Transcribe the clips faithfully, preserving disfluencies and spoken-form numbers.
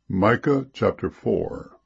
Micah chapter four.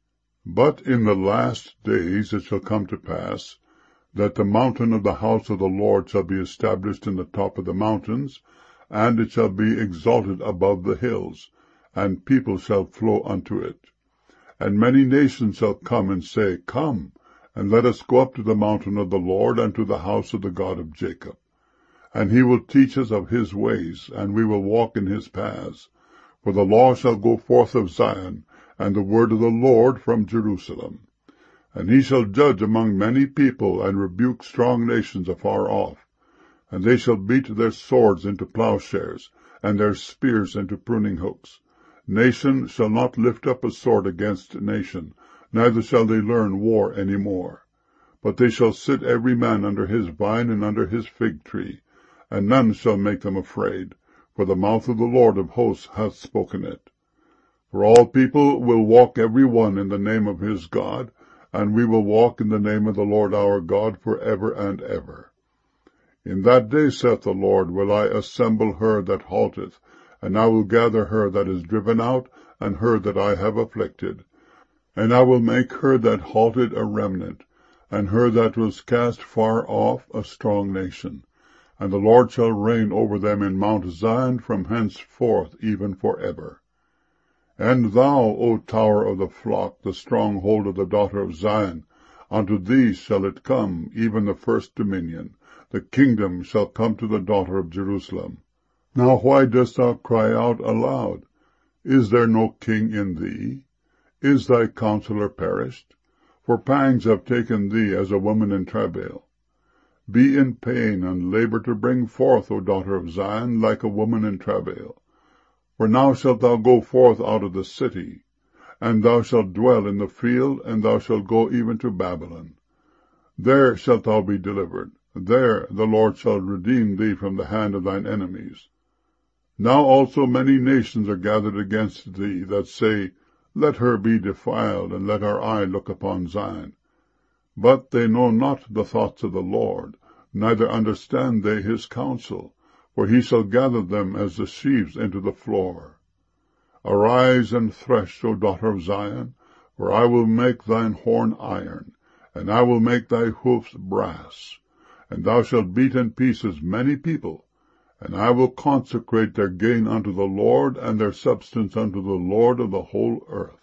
But in the last days it shall come to pass, that the mountain of the house of the Lord shall be established in the top of the mountains, and it shall be exalted above the hills, and people shall flow unto it. And many nations shall come and say, Come, and let us go up to the mountain of the Lord, and to the house of the God of Jacob. And he will teach us of his ways, and we will walk in his paths. For the law shall go forth of Zion, and the word of the Lord from Jerusalem. And he shall judge among many people, and rebuke strong nations afar off. And they shall beat their swords into plowshares, and their spears into pruning hooks. Nation shall not lift up a sword against nation, neither shall they learn war any more. But they shall sit every man under his vine and under his fig tree, and none shall make them afraid. For the mouth of the Lord of hosts hath spoken it. For all people will walk every one in the name of his God, and we will walk in the name of the Lord our God for ever and ever. In that day, saith the Lord, will I assemble her that halteth, and I will gather her that is driven out, and her that I have afflicted. And I will make her that halted a remnant, and her that was cast far off a strong nation. And the Lord shall reign over them in Mount Zion from henceforth even for ever. And thou, O tower of the flock, the stronghold of the daughter of Zion, unto thee shall it come, even the first dominion. The kingdom shall come to the daughter of Jerusalem. Now why dost thou cry out aloud? Is there no king in thee? Is thy counselor perished? For pangs have taken thee as a woman in travail. Be in pain, and labor to bring forth, O daughter of Zion, like a woman in travail. For now shalt thou go forth out of the city, and thou shalt dwell in the field, and thou shalt go even to Babylon. There shalt thou be delivered. There the Lord shall redeem thee from the hand of thine enemies. Now also many nations are gathered against thee, that say, Let her be defiled, and let our eye look upon Zion. But they know not the thoughts of the Lord, neither understand they his counsel, for he shall gather them as the sheaves into the floor. Arise and thresh, O daughter of Zion, for I will make thine horn iron, and I will make thy hoofs brass. And thou shalt beat in pieces many people, and I will consecrate their gain unto the Lord, and their substance unto the Lord of the whole earth.